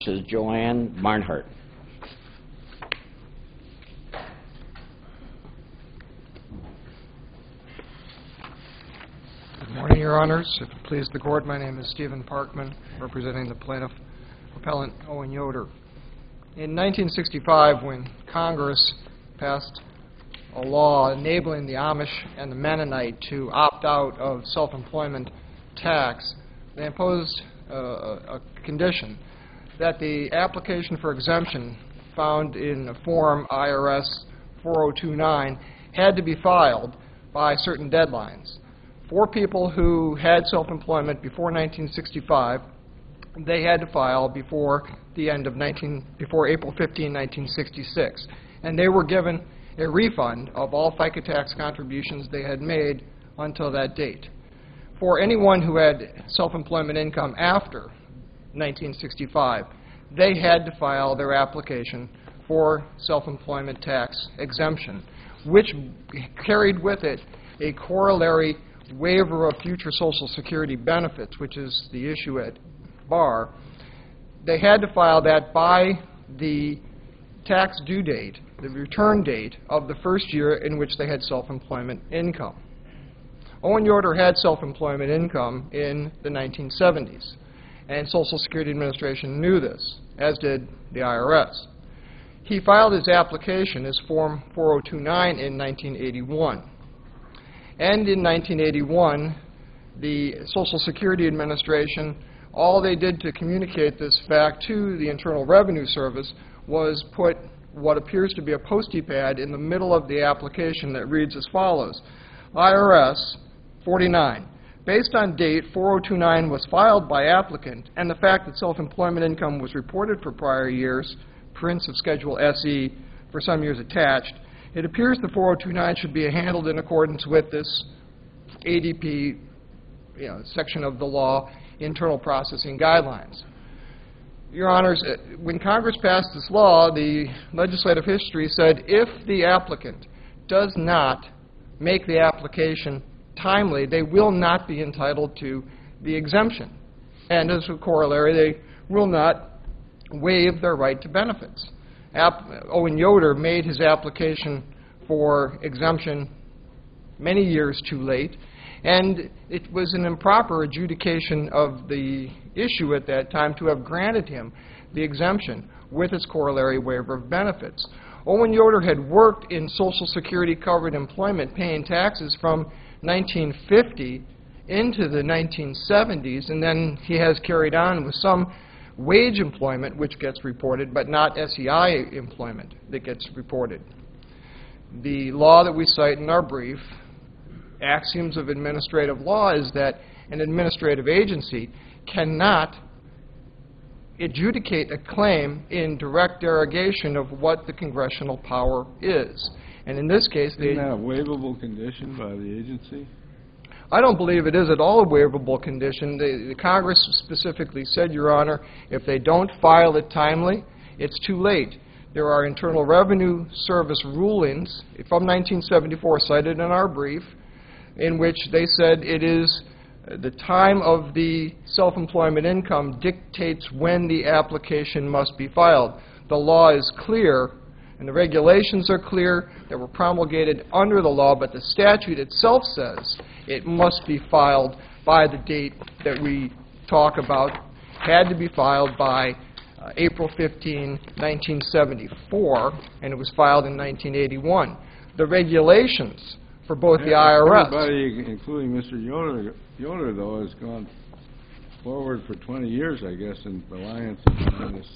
Is Joanne Barnhart. Good morning, Your Honors. If it pleases the Court, my name is Stephen Parkman, representing the plaintiff appellant Owen Yoder. In 1965, when Congress passed a law enabling the Amish and the Mennonite to opt out of self-employment tax, they imposed a condition that the application for exemption found in Form IRS 4029 had to be filed by certain deadlines. For people who had self-employment before 1965, they had to file before April 15, 1966, and they were given a refund of all FICA tax contributions they had made until that date. For anyone who had self-employment income after 1965, they had to file their application for self-employment tax exemption, which carried with it a corollary waiver of future Social Security benefits, which is the issue at bar. They had to file that by the tax due date, the return date of the first year in which they had self-employment income. Owen Yoder had self-employment income in the 1970s, and Social Security Administration knew this, as did the IRS. He filed his application as Form 4029 in 1981. And in 1981, the Social Security Administration, all they did to communicate this fact to the Internal Revenue Service was put what appears to be a postie pad in the middle of the application that reads as follows: IRS 49. Based on date 4029 was filed by applicant and the fact that self-employment income was reported for prior years, prints of Schedule SE for some years attached, it appears the 4029 should be handled in accordance with this ADP section of the law, internal processing guidelines. Your Honors, when Congress passed this law, the legislative history said if the applicant does not make the application timely, they will not be entitled to the exemption. And as a corollary, they will not waive their right to benefits. Owen Yoder made his application for exemption many years too late, and it was an improper adjudication of the issue at that time to have granted him the exemption with its corollary waiver of benefits. Owen Yoder had worked in Social Security covered employment paying taxes from 1950 into the 1970s, and then he has carried on with some wage employment which gets reported, but not SEI employment that gets reported. The law that we cite in our brief, Axioms of Administrative Law, is that an administrative agency cannot adjudicate a claim in direct derogation of what the congressional power is. And in this case, isn't that a waivable condition by the agency? I don't believe it is at all a waivable condition. The Congress specifically said, Your Honor, if they don't file it timely, it's too late. There are Internal Revenue Service rulings from 1974 cited in our brief in which they said it is the time of the self-employment income dictates when the application must be filed. The law is clear and the regulations are clear that were promulgated under the law, but the statute itself says it must be filed by the date that we talk about, had to be filed by April 15, 1974, and it was filed in 1981. The regulations for both the IRS... Everybody, including Mr. Yoder, though, has gone forward for 20 years, I guess, in reliance on this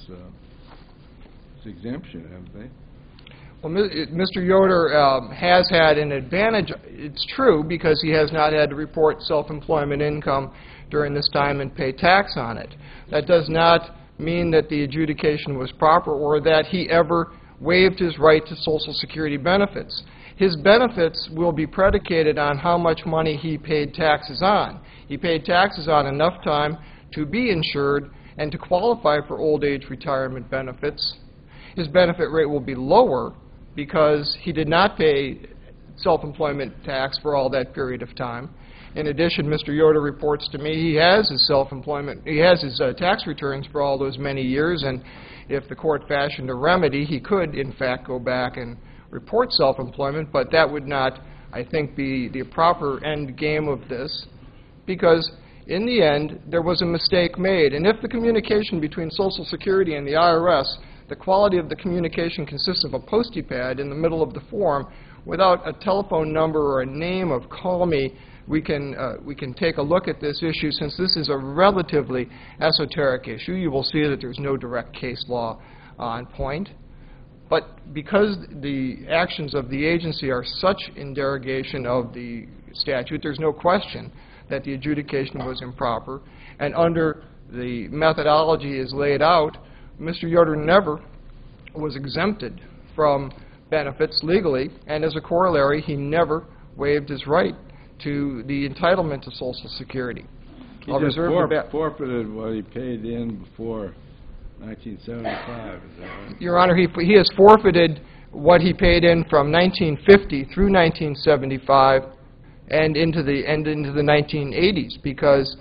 exemption, haven't they? Well, Mr. Yoder has had an advantage. It's true, because he has not had to report self-employment income during this time and pay tax on it. That does not mean that the adjudication was proper or that he ever waived his right to Social Security benefits. His benefits will be predicated on how much money he paid taxes on. He paid taxes on enough time to be insured and to qualify for old age retirement benefits. His benefit rate will be lower because he did not pay self-employment tax for all that period of time. In addition, Mr. Yoder reports to me he has his self-employment, he has his tax returns for all those many years, and if the court fashioned a remedy, he could, in fact, go back and report self-employment, but that would not, I think, be the proper end game of this, because in the end, there was a mistake made. And if the communication between Social Security and the IRS, the quality of the communication consists of a postie pad in the middle of the form without a telephone number or a name of call me, we can take a look at this issue. Since this is a relatively esoteric issue, you will see that there's no direct case law on point. But because the actions of the agency are such in derogation of the statute, there's no question that the adjudication was improper. And under the methodology is laid out, Mr. Yoder never was exempted from benefits legally, and as a corollary, he never waived his right to the entitlement to Social Security. He just forfeited what he paid in before 1975, is that right? Your Honor, he has forfeited what he paid in from 1950 through 1975 and into the 1980s, because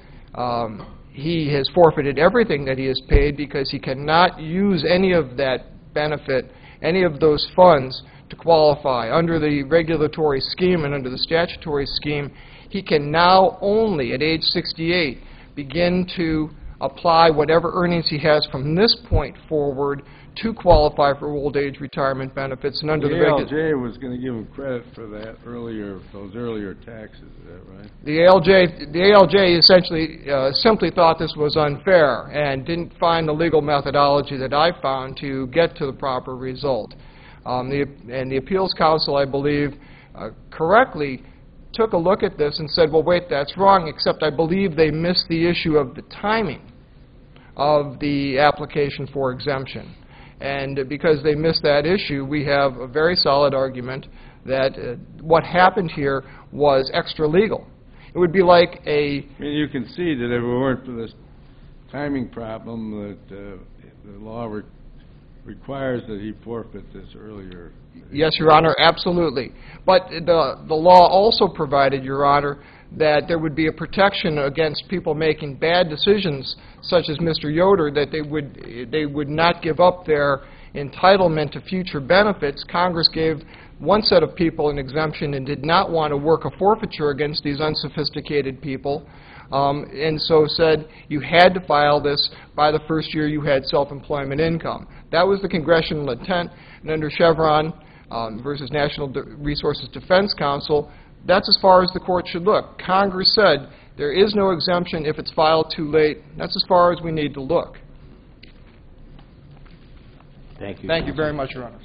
he has forfeited everything that he has paid because he cannot use any of that benefit, any of those funds to qualify. Under the regulatory scheme and under the statutory scheme, he can now only, at age 68, begin to apply whatever earnings he has from this point forward to qualify for old age retirement benefits. And under the ALJ was going to give him credit for that those earlier taxes, is that right? The ALJ essentially simply thought this was unfair and didn't find the legal methodology that I found to get to the proper result. And the Appeals Council, I believe, correctly took a look at this and said, well, wait, that's wrong, except I believe they missed the issue of the timing of the application for exemption. And because they missed that issue, we have a very solid argument that what happened here was extra legal. It would be like I mean, you can see that if it weren't for this timing problem, that the law requires that he forfeit this earlier. Yes, Your Honor, absolutely. But the law also provided, Your Honor, that there would be a protection against people making bad decisions, such as Mr. Yoder, that they would not give up their entitlement to future benefits. Congress gave one set of people an exemption and did not want to work a forfeiture against these unsophisticated people, and so said you had to file this by the first year you had self-employment income. That was the congressional intent, and under Chevron versus National Resources Defense Council, that's as far as the court should look. Congress said there is no exemption if it's filed too late. That's as far as we need to look. Thank you. Thank you very much, Your Honor.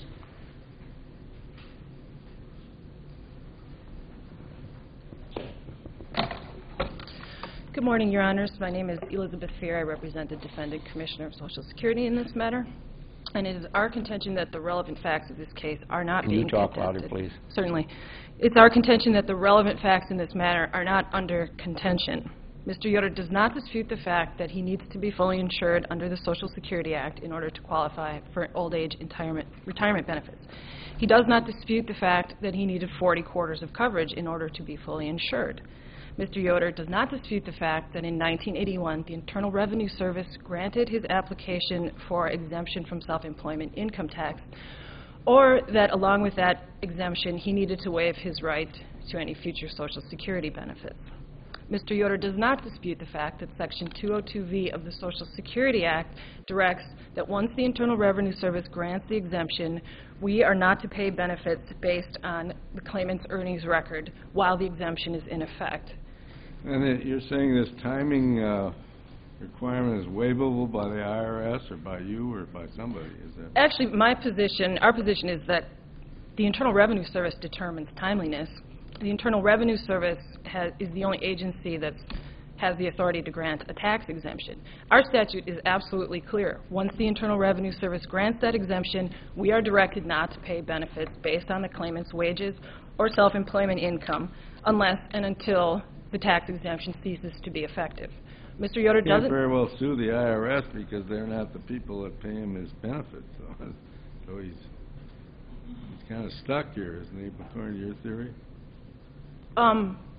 Good morning, Your Honors. My name is Elizabeth Fear. I represent the Defendant Commissioner of Social Security in this matter. And it is our contention that the relevant facts of this case are not being contested. Can you talk louder, please? Certainly. It's our contention that the relevant facts in this matter are not under contention. Mr. Yoder does not dispute the fact that he needs to be fully insured under the Social Security Act in order to qualify for old age retirement benefits. He does not dispute the fact that he needed 40 quarters of coverage in order to be fully insured. Mr. Yoder does not dispute the fact that in 1981, the Internal Revenue Service granted his application for exemption from self-employment income tax, or that along with that exemption, he needed to waive his right to any future Social Security benefits. Mr. Yoder does not dispute the fact that Section 202V of the Social Security Act directs that once the Internal Revenue Service grants the exemption, we are not to pay benefits based on the claimant's earnings record while the exemption is in effect. And you're saying this timing requirement is waivable by the IRS or by you or by somebody, is that? Actually, our position is that the Internal Revenue Service determines timeliness. The Internal Revenue Service is the only agency that has the authority to grant a tax exemption. Our statute is absolutely clear. Once the Internal Revenue Service grants that exemption, we are directed not to pay benefits based on the claimant's wages or self-employment income unless and until the tax exemption ceases to be effective. Mr. Yoder doesn't... He can't very well sue the IRS because they're not the people that pay him his benefits. So he's kind of stuck here, isn't he, according to your theory?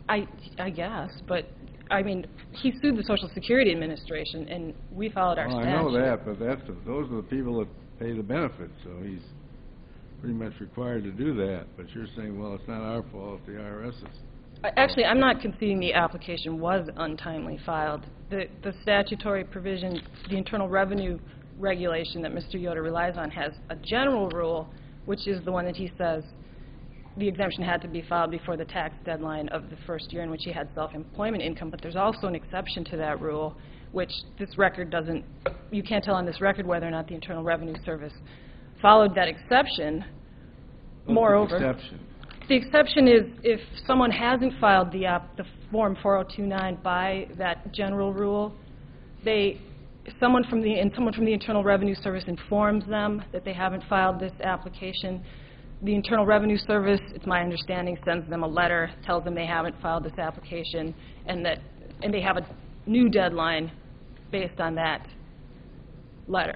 I guess, but, I mean, he sued the Social Security Administration, and we followed our statute. I know that, but those are the people that pay the benefits, so he's pretty much required to do that. But you're saying, well, it's not our fault, the IRS's. Actually, I'm not conceding the application was untimely filed. The statutory provision, the Internal Revenue regulation that Mr. Yoder relies on, has a general rule, which is the one that he says the exemption had to be filed before the tax deadline of the first year in which he had self-employment income. But there's also an exception to that rule, which this record doesn't, you can't tell on this record whether or not the Internal Revenue Service followed that exception. Moreover, the exception is if someone hasn't filed the Form 4029 by that general rule, someone from the Internal Revenue Service informs them that they haven't filed this application. The Internal Revenue Service, it's my understanding, sends them a letter, tells them they haven't filed this application, and they have a new deadline based on that letter.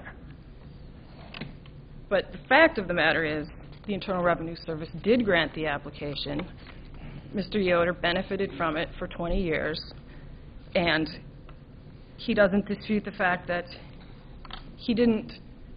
But the fact of the matter is, the Internal Revenue Service did grant the application. Mr. Yoder benefited from it for 20 years, and he doesn't dispute the fact that he didn't,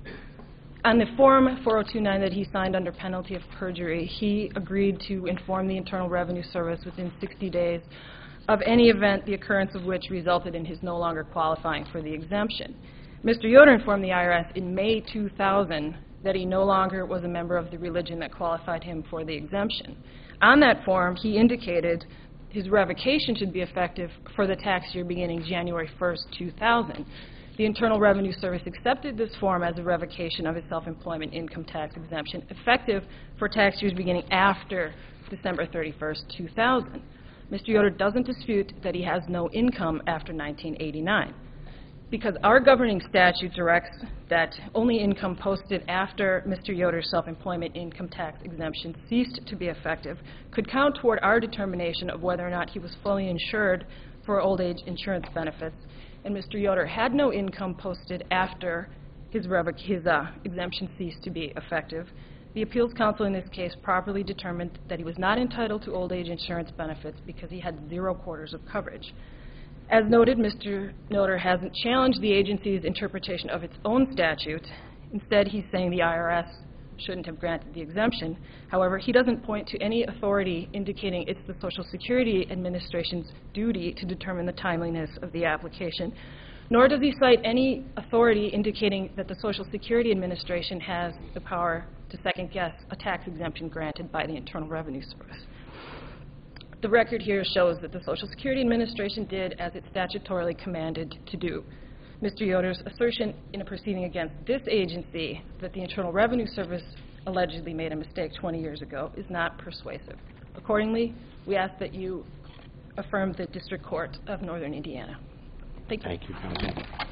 on the Form 4029 that he signed under penalty of perjury, he agreed to inform the Internal Revenue Service within 60 days of any event, the occurrence of which resulted in his no longer qualifying for the exemption. Mr. Yoder informed the IRS in May 2000 that he no longer was a member of the religion that qualified him for the exemption. On that form, he indicated his revocation should be effective for the tax year beginning January 1st, 2000. The Internal Revenue Service accepted this form as a revocation of his self-employment income tax exemption, effective for tax years beginning after December 31st, 2000. Mr. Yoder doesn't dispute that he has no income after 1989. Because our governing statute directs that only income posted after Mr. Yoder's self-employment income tax exemption ceased to be effective could count toward our determination of whether or not he was fully insured for old age insurance benefits. And Mr. Yoder had no income posted after his exemption ceased to be effective. The Appeals Council in this case properly determined that he was not entitled to old age insurance benefits because he had 0 quarters of coverage. As noted, Mr. Yoder hasn't challenged the agency's interpretation of its own statute. Instead, he's saying the IRS shouldn't have granted the exemption. However, he doesn't point to any authority indicating it's the Social Security Administration's duty to determine the timeliness of the application, nor does he cite any authority indicating that the Social Security Administration has the power to second-guess a tax exemption granted by the Internal Revenue Service. The record here shows that the Social Security Administration did as it statutorily commanded to do. Mr. Yoder's assertion in a proceeding against this agency that the Internal Revenue Service allegedly made a mistake 20 years ago is not persuasive. Accordingly, we ask that you affirm the District Court of Northern Indiana. Thank you. Thank you, Counsel.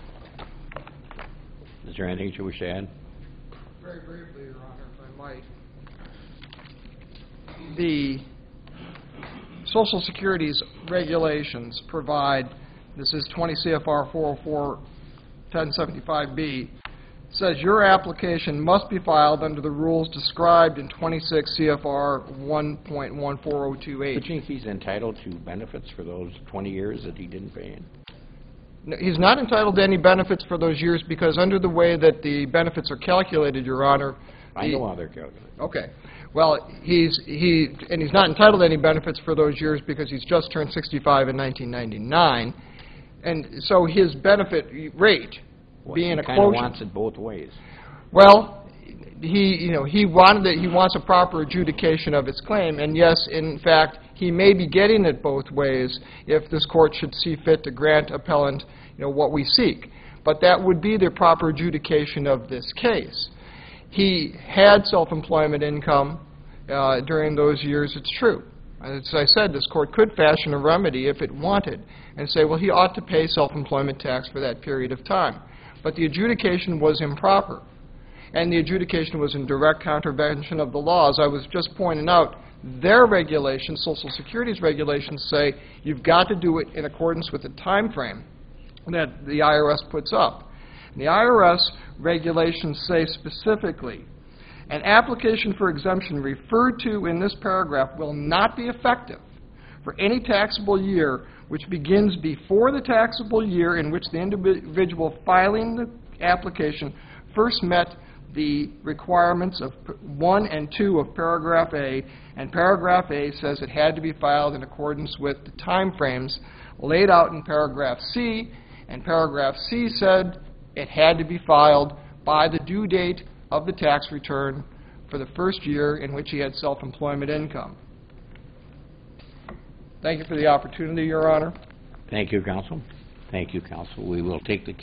Is there anything you wish to add? Very briefly, Your Honor, if I might. The Social Security's regulations provide, this is 20 CFR 404-1075B, says your application must be filed under the rules described in 26 CFR 1.14028. Do you think he's entitled to benefits for those 20 years that he didn't pay in? No, he's not entitled to any benefits for those years because under the way that the benefits are calculated, Your Honor, I know how they're calculated. Okay. Well, he's not entitled to any benefits for those years because he's just turned 65 in 1999, and so his benefit rate, being a quotient, he kind of wants it both ways. Well, he wants a proper adjudication of his claim, and yes, in fact, he may be getting it both ways if this court should see fit to grant appellant, what we seek. But that would be the proper adjudication of this case. He had self-employment income during those years, it's true. As I said, this court could fashion a remedy if it wanted and say, well, he ought to pay self-employment tax for that period of time. But the adjudication was improper, and the adjudication was in direct contravention of the laws. I was just pointing out, their regulations, Social Security's regulations, say you've got to do it in accordance with the time frame that the IRS puts up. And the IRS regulations say specifically, an application for exemption referred to in this paragraph will not be effective for any taxable year which begins before the taxable year in which the individual filing the application first met the requirements of 1 and 2 of paragraph A, and paragraph A says it had to be filed in accordance with the time frames laid out in paragraph C, and paragraph C said it had to be filed by the due date of the tax return for the first year in which he had self-employment income. Thank you for the opportunity, Your Honor. Thank you, counsel. Thank you, counsel. We will take the